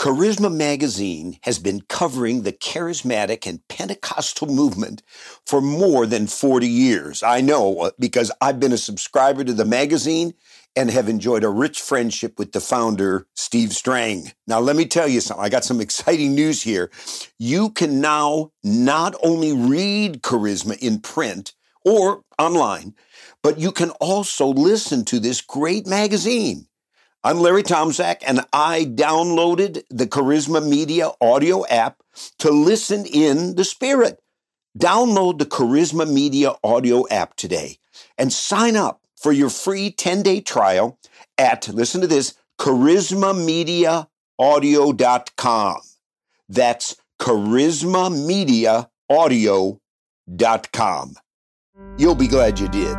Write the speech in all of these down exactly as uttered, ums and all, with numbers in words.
Charisma Magazine has been covering the charismatic and Pentecostal movement for more than forty years. I know because I've been a subscriber to the magazine and have enjoyed a rich friendship with the founder, Steve Strang. Now, let me tell you something. I got some exciting news here. You can now not only read Charisma in print or online, but you can also listen to this great magazine. I'm Larry Tomczak, and I downloaded the Charisma Media audio app to listen in the Spirit. Download the Charisma Media audio app today and sign up for your free ten-day trial at, listen to this, charisma media audio dot com. That's charisma media audio dot com. You'll be glad you did.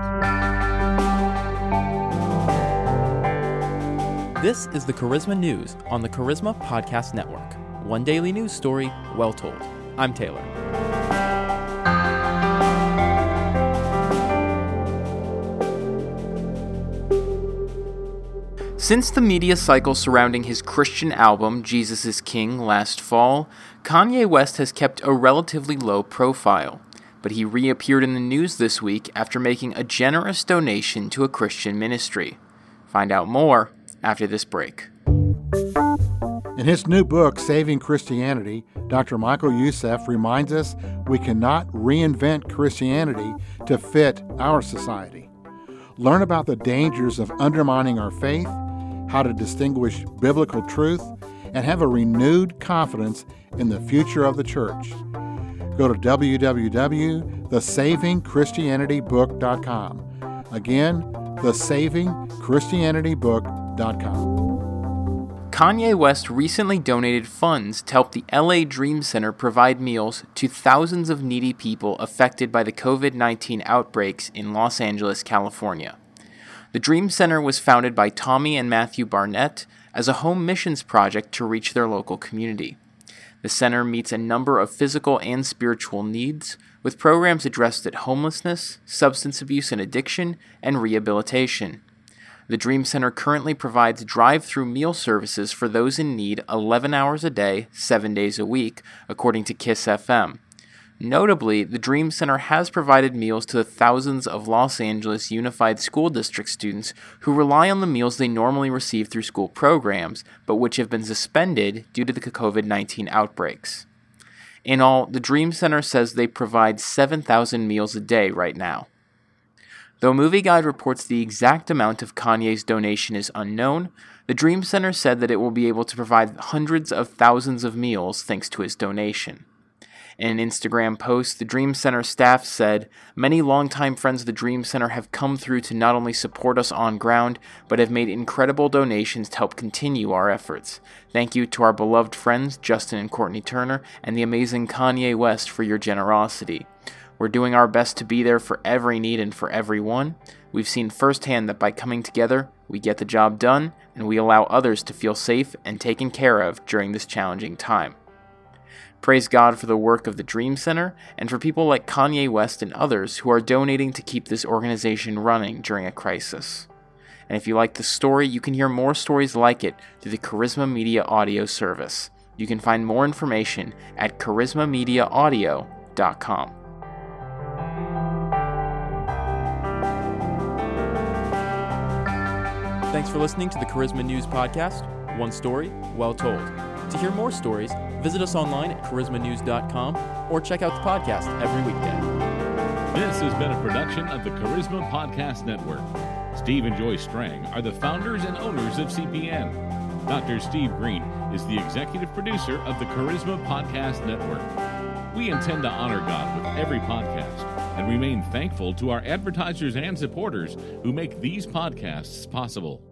This is the Charisma News on the Charisma Podcast Network. One daily news story, well told. I'm Taylor. Since the media cycle surrounding his Christian album, Jesus is King, last fall, Kanye West has kept a relatively low profile. But he reappeared in the news this week after making a generous donation to a Christian ministry. Find out more after this break. In his new book, Saving Christianity, Doctor Michael Youssef reminds us we cannot reinvent Christianity to fit our society. Learn about the dangers of undermining our faith, how to distinguish biblical truth, and have a renewed confidence in the future of the church. Go to w w w dot the saving christianity book dot com. Again, the saving christianity book dot com. Kanye West recently donated funds to help the L A Dream Center provide meals to thousands of needy people affected by the covid nineteen outbreaks in Los Angeles, California. The Dream Center was founded by Tommy and Matthew Barnett as a home missions project to reach their local community. The center meets a number of physical and spiritual needs, with programs addressed at homelessness, substance abuse and addiction, and rehabilitation. The Dream Center currently provides drive-through meal services for those in need eleven hours a day, seven days a week, according to KISS F M. Notably, the Dream Center has provided meals to the thousands of Los Angeles Unified School District students who rely on the meals they normally receive through school programs, but which have been suspended due to the covid nineteen outbreaks. In all, the Dream Center says they provide seven thousand meals a day right now. Though Movie Guide reports the exact amount of Kanye's donation is unknown, the Dream Center said that it will be able to provide hundreds of thousands of meals thanks to his donation. In an Instagram post, the Dream Center staff said, "Many longtime friends of the Dream Center have come through to not only support us on ground, but have made incredible donations to help continue our efforts. Thank you to our beloved friends, Justin and Courtney Turner, and the amazing Kanye West for your generosity. We're doing our best to be there for every need and for everyone. We've seen firsthand that by coming together, we get the job done, and we allow others to feel safe and taken care of during this challenging time." Praise God for the work of the Dream Center and for people like Kanye West and others who are donating to keep this organization running during a crisis. And if you like the story, you can hear more stories like it through the Charisma Media audio service. You can find more information at charisma media audio dot com. Thanks for listening to the Charisma News Podcast. One story, well told. To hear more stories, visit us online at charisma news dot com or check out the podcast every weekday. This has been a production of the Charisma Podcast Network. Steve and Joy Strang are the founders and owners of C P N. Doctor Steve Green is the executive producer of the Charisma Podcast Network. We intend to honor God with every podcast and remain thankful to our advertisers and supporters who make these podcasts possible.